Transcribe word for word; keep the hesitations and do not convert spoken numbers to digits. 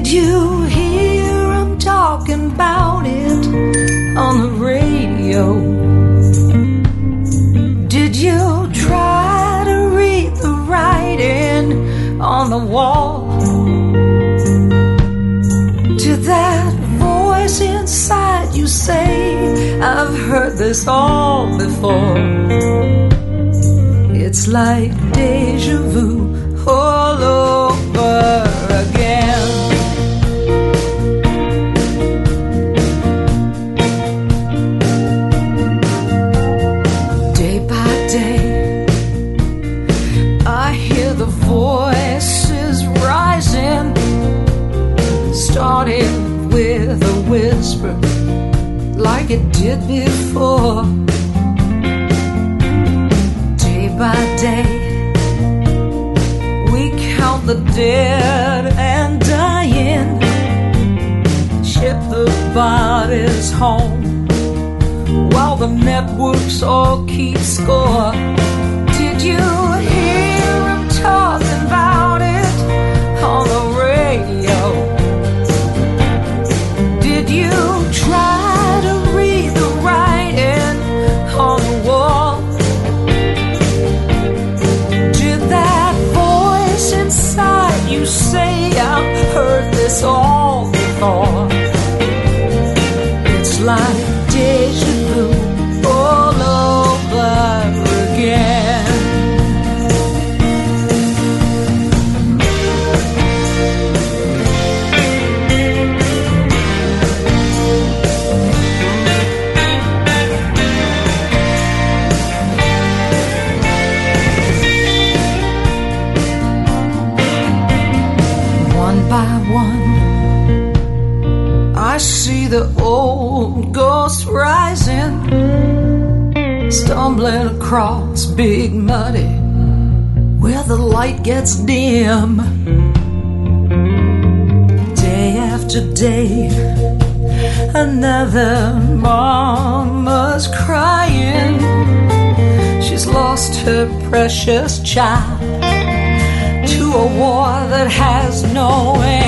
Did you hear 'em talking about it on the radio? Did you try to read the writing on the wall? Did that voice inside you say, I've heard this all before? It's like deja vu all over again. Day by day, I hear the voices rising, starting with a whisper like it did before. Day by day, we count the dead and dying, ship the bodies home while the networks all keep score. Did you hear 'em talking about it on the radio? Did you try to read the writing on the wall? Did that voice inside you say, I've heard this all before? It's like deja vu all over again. By one, I see the old ghosts rising, stumbling across big muddy where the light gets dim. Day after day, another mama's crying. She's lost her precious child to a war that has no end.